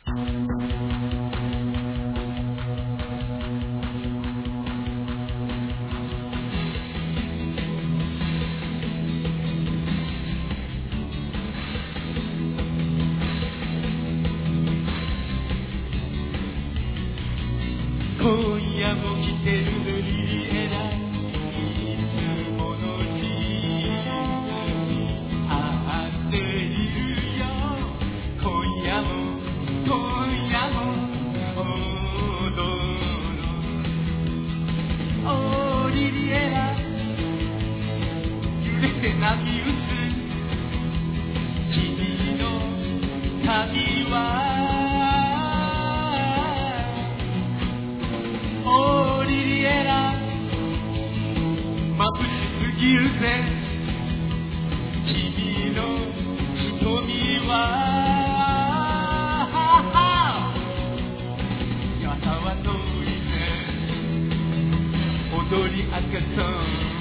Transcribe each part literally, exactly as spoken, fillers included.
今夜も来てるのにえないいつもの日合っているよ今夜も今夜も踊ろうオーリリエラ揺れて波打つ君の旅は眩しすぎるぜ君の瞳はやたわのいて踊り明かそう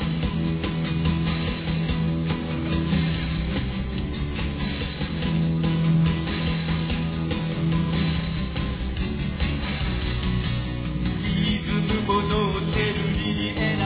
リズムも乗ってるリエラ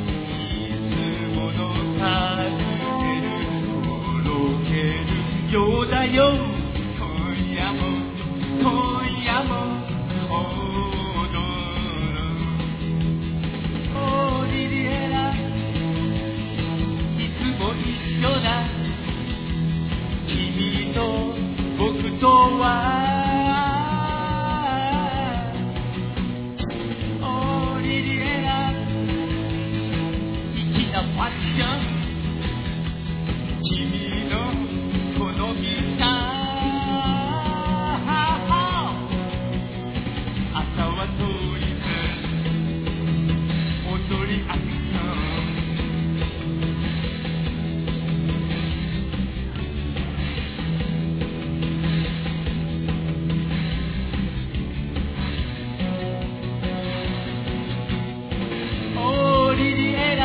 ようだよ今夜も今夜も踊るオーリリエラいつも一緒だ君と僕とはオーリリエラ粋なファッション君のこの道さ朝は通りで踊り明かそうオーリリエラ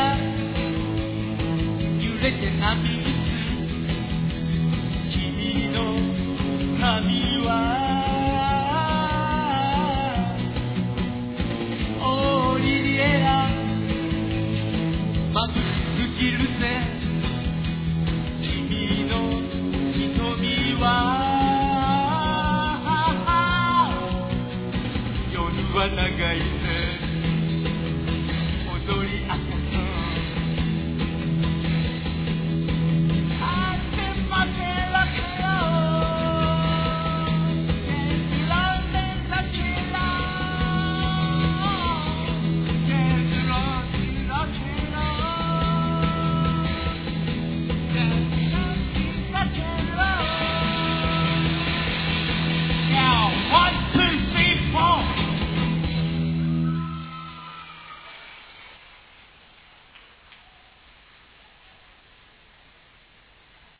揺れて波打つ君の髪